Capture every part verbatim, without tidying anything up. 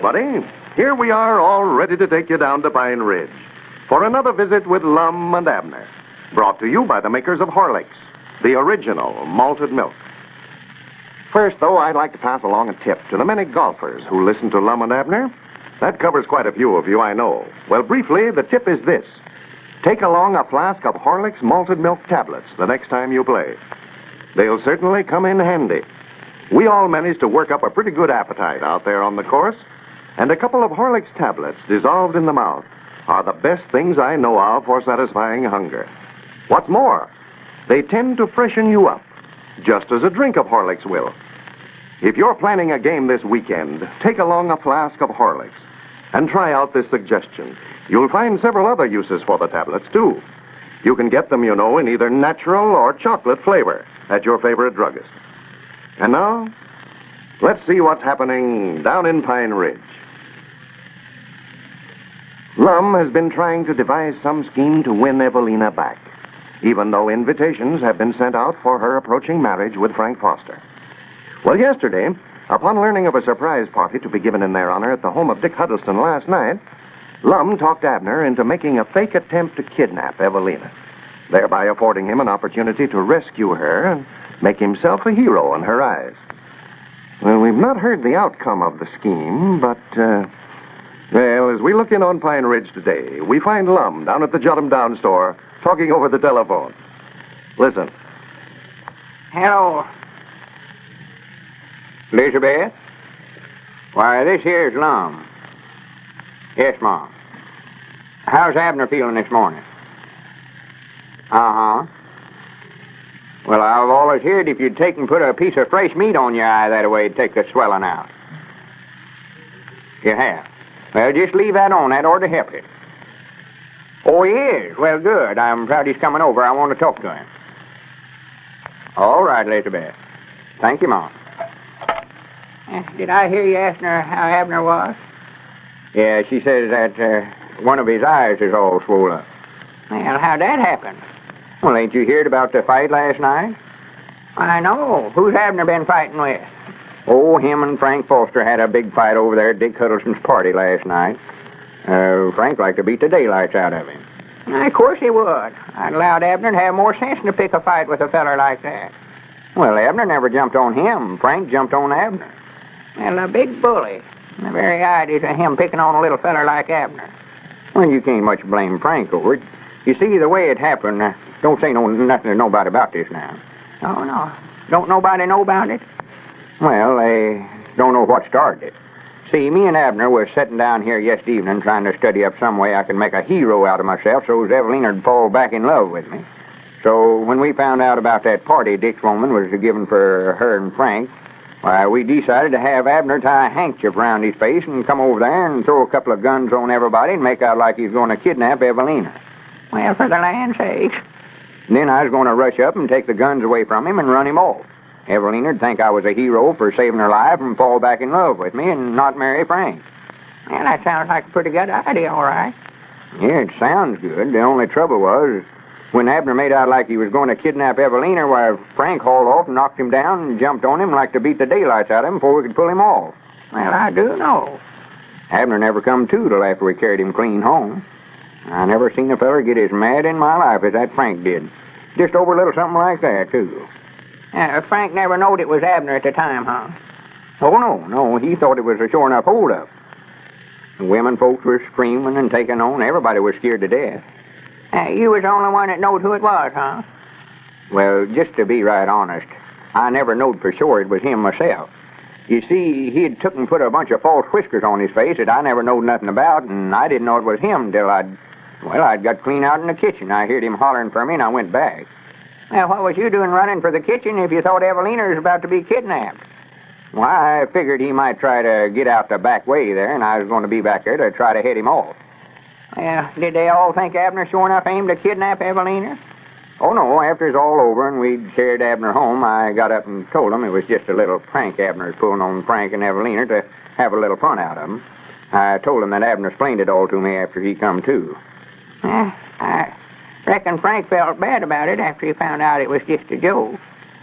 everybody. Here we are, all ready to take you down to Pine Ridge for another visit with Lum and Abner, brought to you by the makers of Horlicks, the original malted milk. First, though, I'd like to pass along a tip to the many golfers who listen to Lum and Abner. That covers quite a few of you, I know. Well, briefly, the tip is this. Take along a flask of Horlicks malted milk tablets the next time you play. They'll certainly come in handy. We all managed to work up a pretty good appetite out there on the course, and a couple of Horlicks tablets dissolved in the mouth are the best things I know of for satisfying hunger. What's more, they tend to freshen you up, just as a drink of Horlicks will. If you're planning a game this weekend, take along a flask of Horlicks and try out this suggestion. You'll find several other uses for the tablets, too. You can get them, you know, in either natural or chocolate flavor at your favorite druggist. And now, let's see what's happening down in Pine Ridge. Lum has been trying to devise some scheme to win Evelina back, even though invitations have been sent out for her approaching marriage with Frank Foster. Well, yesterday, upon learning of a surprise party to be given in their honor at the home of Dick Huddleston last night, Lum talked Abner into making a fake attempt to kidnap Evelina, thereby affording him an opportunity to rescue her and make himself a hero in her eyes. Well, we've not heard the outcome of the scheme, but, uh, well, as we look in on Pine Ridge today, we find Lum down at the Jot 'em Down store talking over the telephone. Listen. Hello. Elizabeth? Why, this here's Lum. Yes, Mom. How's Abner feeling this morning? Uh-huh. Well, I've always heard if you'd take and put a piece of fresh meat on your eye, that way it'd take the swelling out. You have? Well, just leave that on. That ought to help it. Oh, he is? Well, good. I'm proud he's coming over. I want to talk to him. All right, Elizabeth. Thank you, Mom. Uh, did I hear you asking her how Abner was? Yeah, she says that uh, one of his eyes is all swollen up. Well, how'd that happen? Well, ain't you heard about the fight last night? I know. Who's Abner been fighting with? Oh, him and Frank Foster had a big fight over there at Dick Huddleston's party last night. Uh, Frank liked to beat the daylights out of him. Of course he would. I'd allowed Abner to have more sense than to pick a fight with a feller like that. Well, Abner never jumped on him. Frank jumped on Abner. Well, a big bully. The very idea of him picking on a little feller like Abner. Well, you can't much blame Frank over it. You see, the way it happened, uh, don't say no nothing to nobody about this now. Oh, no. Don't nobody know about it? Well, they don't know what started it. See, me and Abner was sitting down here yesterday evening trying to study up some way I could make a hero out of myself so as Evelyna'd fall back in love with me. So when we found out about that party Dick's woman was giving for her and Frank, why, we decided to have Abner tie a handkerchief around his face and come over there and throw a couple of guns on everybody and make out like he's going to kidnap Evelina. Well, for the land's sake. Then I was going to rush up and take the guns away from him and run him off. Evelina'd think I was a hero for saving her life and fall back in love with me and not marry Frank. Well, that sounds like a pretty good idea, all right. Yeah, it sounds good. The only trouble was, when Abner made out like he was going to kidnap Evelina, why, Frank hauled off and knocked him down and jumped on him like to beat the daylights out of him before we could pull him off. Well, I do know. Abner never come to till after we carried him clean home. I never seen a feller get as mad in my life as that Frank did. Just over a little something like that, too. Uh, Frank never knowed it was Abner at the time, huh? Oh, no, no. He thought it was a sure enough hold-up. The women folks were screaming and taking on. Everybody was scared to death. Uh, you was the only one that knowed who it was, huh? Well, just to be right honest, I never knowed for sure it was him myself. You see, he'd took and put a bunch of false whiskers on his face that I never knowed nothing about, and I didn't know it was him till I'd, well, I'd got clean out in the kitchen. I heard him hollering for me, and I went back. Well, what was you doing running for the kitchen if you thought Evelina was about to be kidnapped? Well, I figured he might try to get out the back way there, and I was going to be back there to try to head him off. Well, did they all think Abner sure enough aimed to kidnap Evelina? Oh, no, after it's all over and we'd carried Abner home, I got up and told him it was just a little prank Abner was pulling on Frank and Evelina to have a little fun out of them. I told him that Abner explained it all to me after he come to. Uh, I reckon Frank felt bad about it after he found out it was just a joke.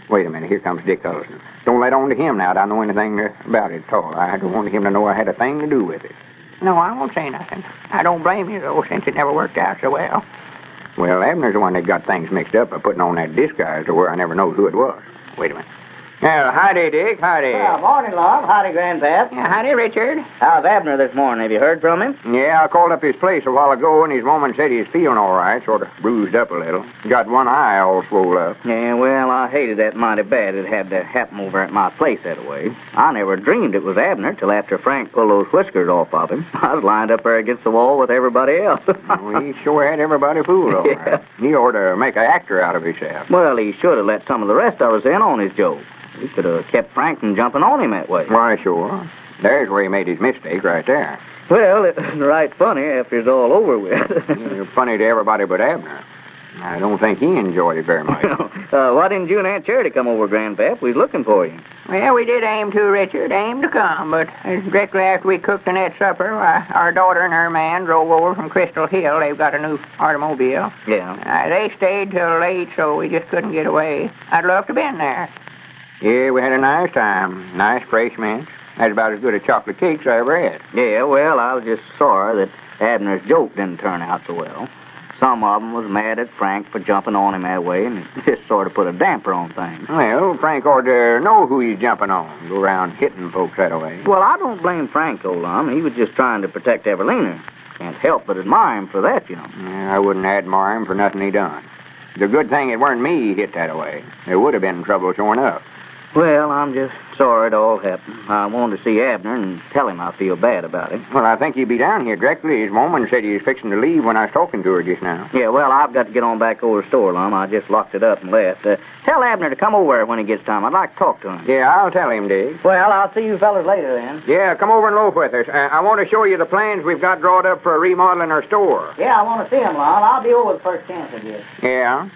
Wait a minute, here comes Dick Ellison. Don't let on to him now that I know anything about it at all. I don't want him to know I had a thing to do with it. No, I won't say nothing. I don't blame you, though, since it never worked out so well. Well, Abner's the one that got things mixed up by putting on that disguise to where I never knowed who it was. Wait a minute. Well, howdy, Dick. Howdy. Well, morning, Lum. Howdy, Grandpap. Yeah, howdy, Richard. How's Abner this morning? Have you heard from him? Yeah, I called up his place a while ago, and his woman said he's feeling all right, sort of bruised up a little. Got one eye all swole up. Yeah, well, I hated that mighty bad it had to happen over at my place that way. I never dreamed it was Abner till after Frank pulled those whiskers off of him. I was lined up there against the wall with everybody else. Well, he sure had everybody fooled, all Yeah. right. He ought to make an actor out of himself. Well, he should have let some of the rest of us in on his joke. He could have kept Frank from jumping on him that way. Why, sure. There's where he made his mistake, right there. Well, it was right funny after it's all over with. You're funny to everybody but Abner. I don't think he enjoyed it very much. uh, why didn't you and Aunt Charity come over, Grandpap? We was looking for you. Well, we did aim to, Richard, aim to come, but uh, directly after we cooked the net supper, uh, our daughter and her man drove over from Crystal Hill. They've got a new automobile. Yeah. Uh, they stayed till late, so we just couldn't get away. I'd love to have been there. Yeah, we had a nice time. Nice fresh mints. That's about as good a chocolate cake as I ever had. Yeah, well, I was just sorry that Abner's joke didn't turn out so well. Some of them was mad at Frank for jumping on him that way, and it just sort of put a damper on things. Well, Frank ought to know who he's jumping on. Go around hitting folks that way. Well, I don't blame Frank, old Lum. He was just trying to protect Evelina. Can't help but admire him for that, you know. Yeah, I wouldn't admire him for nothing he done. It's a good thing it weren't me he hit that way. There would have been trouble showing up. Well, I'm just sorry it all happened. I wanted to see Abner and tell him I feel bad about it. Well, I think he'd be down here directly. His woman said he was fixing to leave when I was talking to her just now. Yeah, well, I've got to get on back over to the store, Lum. I just locked it up and left. Uh, tell Abner to come over when he gets time. I'd like to talk to him. Yeah, I'll tell him, Dave. Well, I'll see you fellas later then. Yeah, come over and loaf with us. Uh, I want to show you the plans we've got drawn up for remodeling our store. Yeah, I want to see him, Lum. I'll be over the first chance I get. Yeah?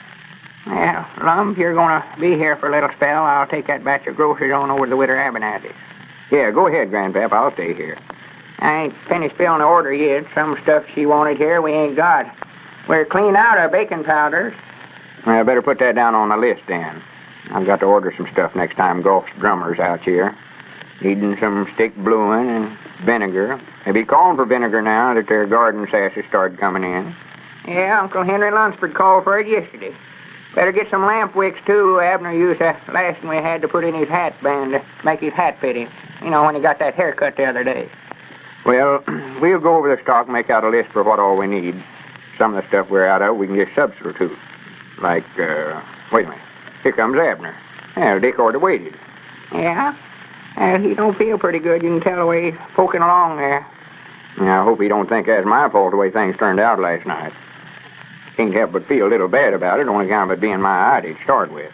Well, Lum, if you're going to be here for a little spell, I'll take that batch of groceries on over to the Widow Abernathy's. Yeah, go ahead, Grandpap. I'll stay here. I ain't finished filling the order yet. Some stuff she wanted here we ain't got. We're clean out of baking powders. I better put that down on the list, then. I've got to order some stuff next time Golf's drummer's out here. Needing some stick bluing and vinegar. They be calling for vinegar now that their garden sasses started coming in. Yeah, Uncle Henry Lunsford called for it yesterday. Better get some lamp wicks, too. Abner used the last one we had to put in his hat band to make his hat fit him. You know, when he got that haircut the other day. Well, we'll go over the stock and make out a list for what all we need. Some of the stuff we're out of, we can just substitute. Like, uh, wait a minute. Here comes Abner. Yeah, Dick ought to waited. Yeah? Uh, he don't feel pretty good. You can tell the way he's poking along there. Now, I hope he don't think that's my fault the way things turned out last night. Can't help but feel a little bad about it, on account of it being my idea to start with.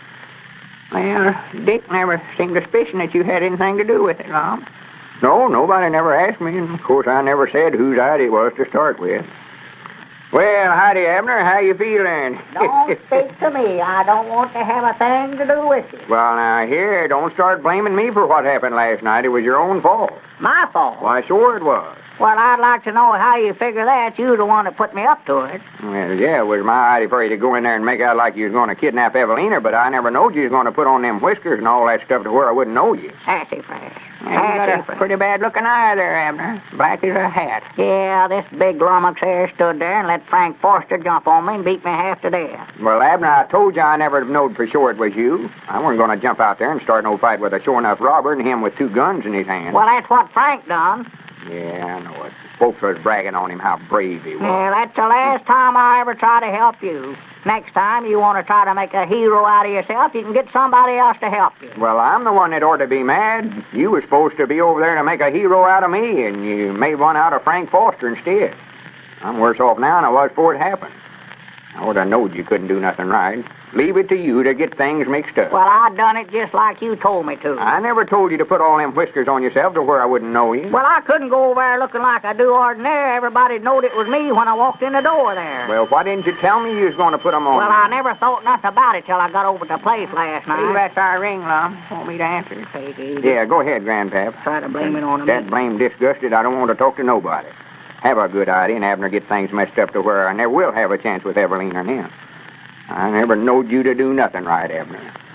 Well, Dick never seemed to suspicion that you had anything to do with it, Lum. No, nobody never asked me, and of course I never said whose idea it was to start with. Well, howdy, Abner. How you feeling? Don't speak to me. I don't want to have a thing to do with you. Well, now, here, don't start blaming me for what happened last night. It was your own fault. My fault. Why, sure it was. Well, I'd like to know how you figure that. You're the one that put me up to it. Well, yeah, it was my idea for you to go in there and make out like you was going to kidnap Evelina, but I never knowed you was going to put on them whiskers and all that stuff to where I wouldn't know you. Sassafras. Yeah, you got a pretty bad-looking eye there, Abner. Black as a hat. Yeah, this big lummox here stood there and let Frank Forster jump on me and beat me half to death. Well, Abner, I told you I never knowed for sure it was you. I wasn't going to jump out there and start no fight with a sure-enough robber and him with two guns in his hand. Well, that's what Frank done. Yeah, I know it. Folks was bragging on him how brave he was. Yeah, that's the last time I ever try to help you. Next time you want to try to make a hero out of yourself, you can get somebody else to help you. Well, I'm the one that ought to be mad. You were supposed to be over there to make a hero out of me, and you made one out of Frank Foster instead. I'm worse off now than I was before it happened. I ought to knowed you couldn't do nothing right. Leave it to you to get things mixed up. Well, I done it just like you told me to. I never told you to put all them whiskers on yourself to where I wouldn't know you. Well, I couldn't go over there looking like I do ordinary. Everybody knowed it was me when I walked in the door there. Well, why didn't you tell me you was going to put them on? Well, I never thought nothing about it till I got over to the place last night. See, that's our ring, Lum. Want me to answer it? Take it easy. Yeah, go ahead, Grandpap. Try to blame it on That me. blame disgusted, I don't want to talk to nobody. Have a good idea and Abner get things messed up to where I never will have a chance with Evelina and him. I never knowed you to do nothing right, Abner.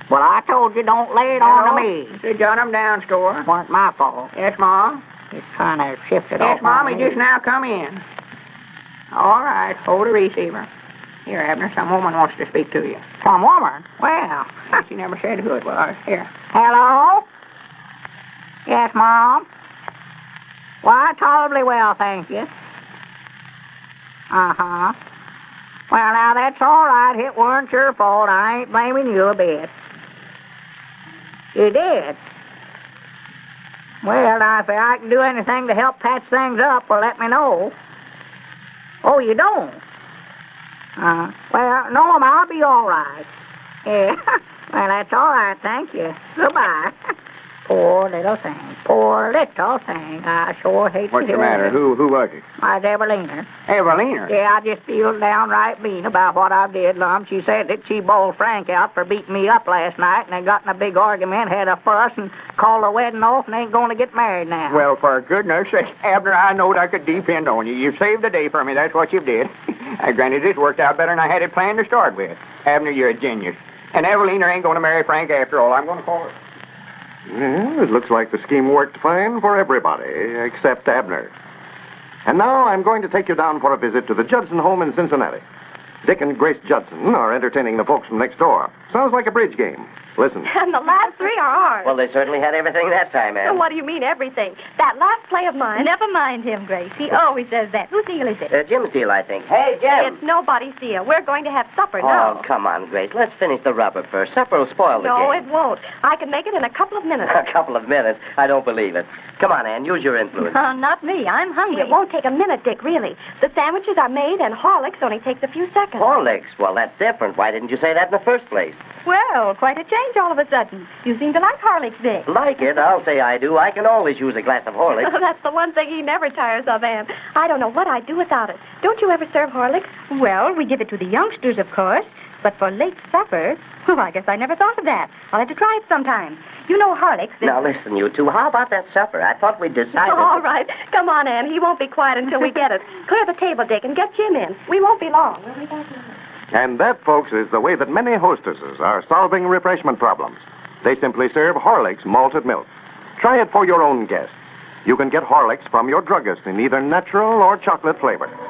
Well, I told you don't lay it on to me. To jot 'em down, store. Wasn't my fault. Yes, Ma. It's kind of shifted Yes, off. Mom, on he me. just now come in. All right, hold the receiver. Here, Abner, some woman wants to speak to you. Some woman? Well, She never said who it was. Here. hello? Yes, Mom? Why, tolerably well, thank you. Uh-huh. Well, now, that's all right. It weren't your fault. I ain't blaming you a bit. You did? Well, now, if I can do anything to help patch things up, well, let me know. Oh, you don't? Uh, well, no, Mom, I'll be all right. Yeah. Well, that's all right, thank you. Goodbye. Poor little thing. Poor little thing. I sure hate What's to the hear matter? it. Who who was it? My Evelina. Evelina. Yeah, I just feel downright mean about what I did, Lum. She said that she bawled Frank out for beating me up last night, and they got in a big argument, had a fuss, and called the wedding off, and ain't going to get married now. Well, for goodness sake, Abner, I knowed I could depend on you. You saved the day for me. That's what you did. I granted this worked out better than I had it planned to start with. Abner, you're a genius. And Evelina ain't going to marry Frank after all. I'm going to call her. Well, it looks like the scheme worked fine for everybody, except Abner. And now I'm going to take you down for a visit to the Judson home in Cincinnati. Dick and Grace Judson are entertaining the folks from next door. Sounds like a bridge game. Listen. And the last three are ours. Well, they certainly had everything that time, So Ann. what do you mean, everything? That last play of mine. Never mind him, Grace. He always says that. Whose deal is it? Uh, Jim's deal, I think. Hey, Jim! It's nobody's deal. We're going to have supper Oh, now. come on, Grace. Let's finish the rubber first. Supper will spoil the No, game. it won't. I can make it in a couple of minutes. A couple of minutes. I don't believe it. Come on, Ann. Use your influence. Uh, not me. I'm hungry. It won't take a minute, Dick, really. The sandwiches are made, and Horlicks only takes a few seconds. Horlicks. Well, that's different. Why didn't you say that in the first place? Well, quite a change all of a sudden. You seem to like Horlicks, Dick. Like it? I'll say I do. I can always use a glass of Horlicks. That's the one thing he never tires of, Ann. I don't know what I'd do without it. Don't you ever serve Horlicks? Well, we give it to the youngsters, of course. But for late supper, well, I guess I never thought of that. I'll have to try it sometime. You know Horlicks. Is... Now, listen, you two. How about that supper? I thought we'd decided... All right. Come on, Ann. He won't be quiet until we get it. Clear the table, Dick, and get Jim in. We won't be long. We'll be back in a minute. And that, folks, is the way that many hostesses are solving refreshment problems. They simply serve Horlicks malted milk. Try it for your own guests. You can get Horlicks from your druggist in either natural or chocolate flavor.